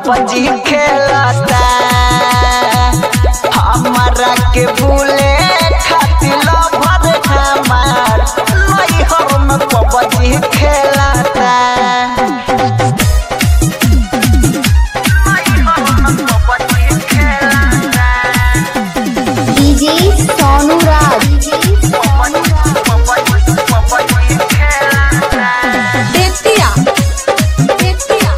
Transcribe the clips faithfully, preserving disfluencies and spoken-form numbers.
PUBG खेलता हमारा के भूले खातिर लभर हमार नैहर में पबजी खेलता डीजे सोनू राज बेतिया बेतिया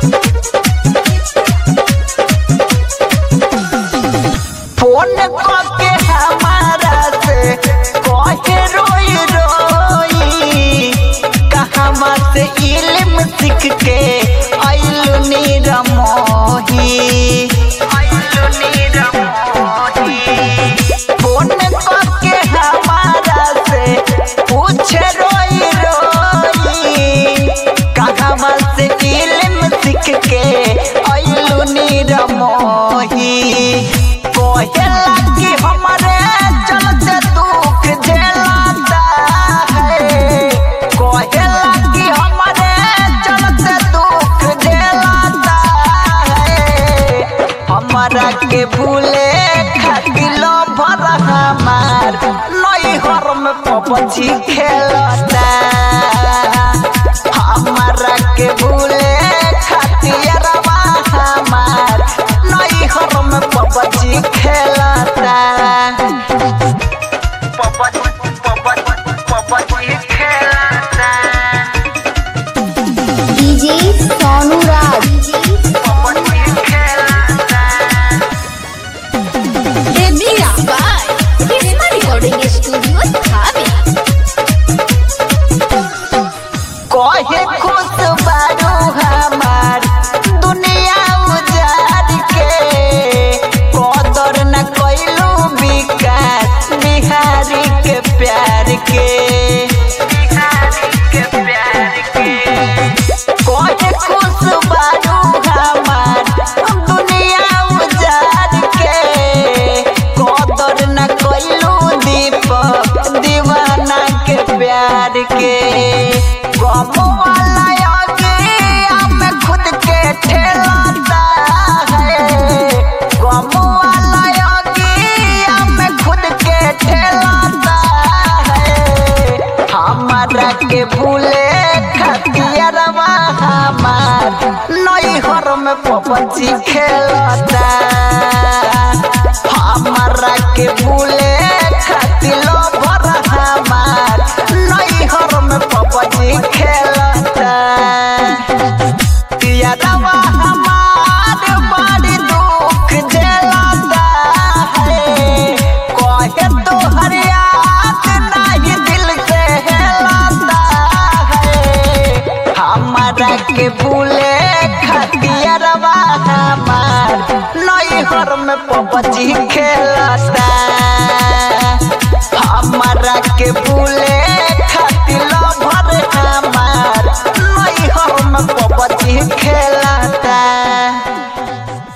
फोन करके हमारा से कहे रोई रोई कहवा से इल्म सीख के आइलू नीरमोही आइलू नीरमोही फोन करके हमारा से पूछे रोई रोई कहवा से इल्म सीख के आइलू नीरमोही कोहेला कि हमारे चलते दुख झेलता है कोहेला कि हमारे चलते दुख झेलता है हमारा के भूले खातिर लभर हमार नैहर में पबजी खेलता हमारा के भूले खातिर हमार नैहर में पबजी खेलता पबजी पबजी पबजी खेलता डीजे सोनू राज पबजी खेलता बेतिया बाय किस्मा रिकॉर्डिंग स्टूडियो थावे कहे खुश बारू हमार दुनिया उजाड़ के कदर न कैलू विकास बिहारी के प्यार के बिहारी के प्यार के कहे खुश बारू हमार दुनिया उजाड़ के कदर न कैलू दीपक दीवाना के प्यार के गम वाला आगे में खुद के ठेलाता है गम वाला आगे में खुद के ठेलाता है हमारा के भूले खतियारवा हमार नैहर में पबजी खेलता हमारा के भूले खातिर लभर हमार नैहर में पबजी खेलता यादवा हमार बड़ी दुख झेलता है कहे तो हर याद नहीं दिल से हेलता है हमारा के भूले खतियारवा हमार नैहर में पबजी खेलता हमारा के भूले